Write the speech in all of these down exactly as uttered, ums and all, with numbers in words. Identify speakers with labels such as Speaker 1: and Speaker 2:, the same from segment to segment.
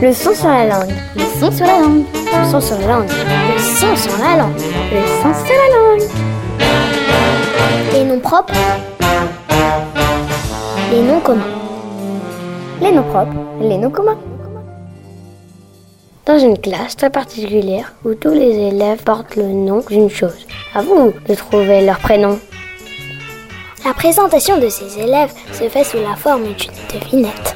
Speaker 1: Le son sur la langue.
Speaker 2: Le son sur la langue.
Speaker 1: Le son sur la langue.
Speaker 2: Le son sur la langue.
Speaker 1: Le son sur la langue.
Speaker 2: Les noms propres. Les noms communs.
Speaker 1: Les noms propres, les noms communs. Dans une classe très particulière où tous les élèves portent le nom d'une chose, à vous de trouver leur prénom.
Speaker 2: La présentation de ces élèves se fait sous la forme d'une devinette.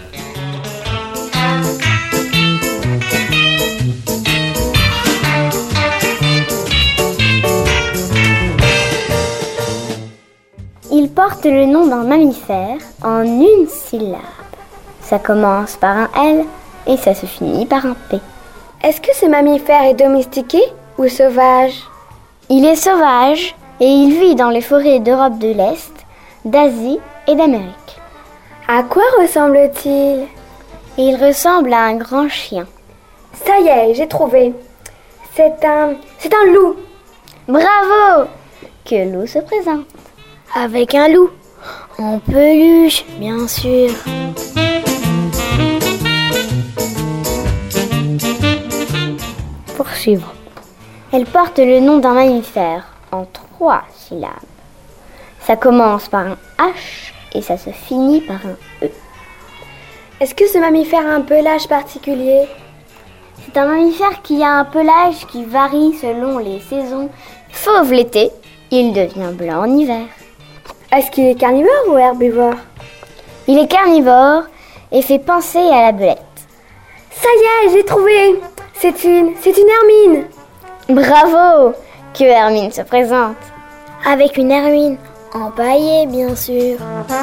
Speaker 1: Ils portent le nom d'un mammifère en une syllabe. Ça commence par un L et ça se finit par un P.
Speaker 3: Est-ce que ce mammifère est domestiqué ou sauvage?
Speaker 1: Il est sauvage et il vit dans les forêts d'Europe de l'Est, d'Asie et d'Amérique.
Speaker 3: À quoi ressemble-t-il?
Speaker 1: Il ressemble à un grand chien.
Speaker 3: Ça y est, j'ai trouvé. C'est un... c'est un loup.
Speaker 1: Bravo! Que loup se présente.
Speaker 2: Avec un loup, en peluche, bien sûr.
Speaker 1: Poursuivons. Elle porte le nom d'un mammifère en trois syllabes. Ça commence par un H et ça se finit par un E.
Speaker 3: Est-ce que ce mammifère a un pelage particulier?
Speaker 1: C'est un mammifère qui a un pelage qui varie selon les saisons. Fauve l'été, il devient blanc en hiver.
Speaker 3: Est-ce qu'il est carnivore ou herbivore?
Speaker 1: Il est carnivore et fait penser à la belette.
Speaker 3: Ça y est, j'ai trouvé. C'est une, c'est une hermine.
Speaker 1: Bravo! Que Hermine se présente.
Speaker 2: Avec une hermine empaillée, bien sûr.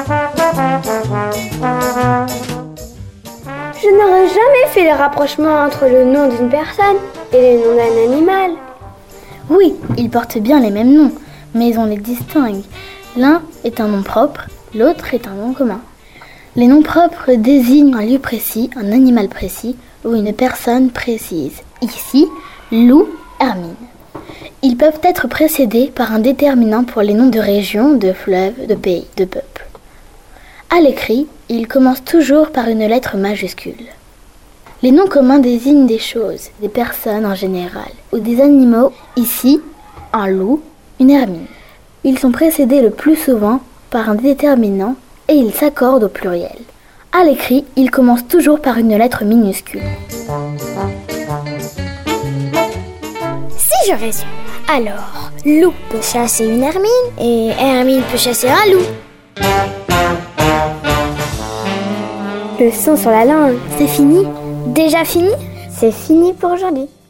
Speaker 3: Je n'aurais jamais fait le rapprochement entre le nom d'une personne et le nom d'un animal.
Speaker 4: Oui, ils portent bien les mêmes noms, mais on les distingue. L'un est un nom propre, l'autre est un nom commun. Les noms propres désignent un lieu précis, un animal précis ou une personne précise. Ici, loup, hermine. Ils peuvent être précédés par un déterminant pour les noms de régions, de fleuves, de pays, de peuples. À l'écrit, ils commencent toujours par une lettre majuscule. Les noms communs désignent des choses, des personnes en général, ou des animaux. Ici, un loup, une hermine. Ils sont précédés le plus souvent par un déterminant et ils s'accordent au pluriel. À l'écrit, ils commencent toujours par une lettre minuscule.
Speaker 2: Si je résume, alors, loup peut chasser une hermine et hermine peut chasser un loup.
Speaker 3: Le son sur la langue.
Speaker 2: C'est fini? Déjà fini?
Speaker 1: C'est fini pour aujourd'hui.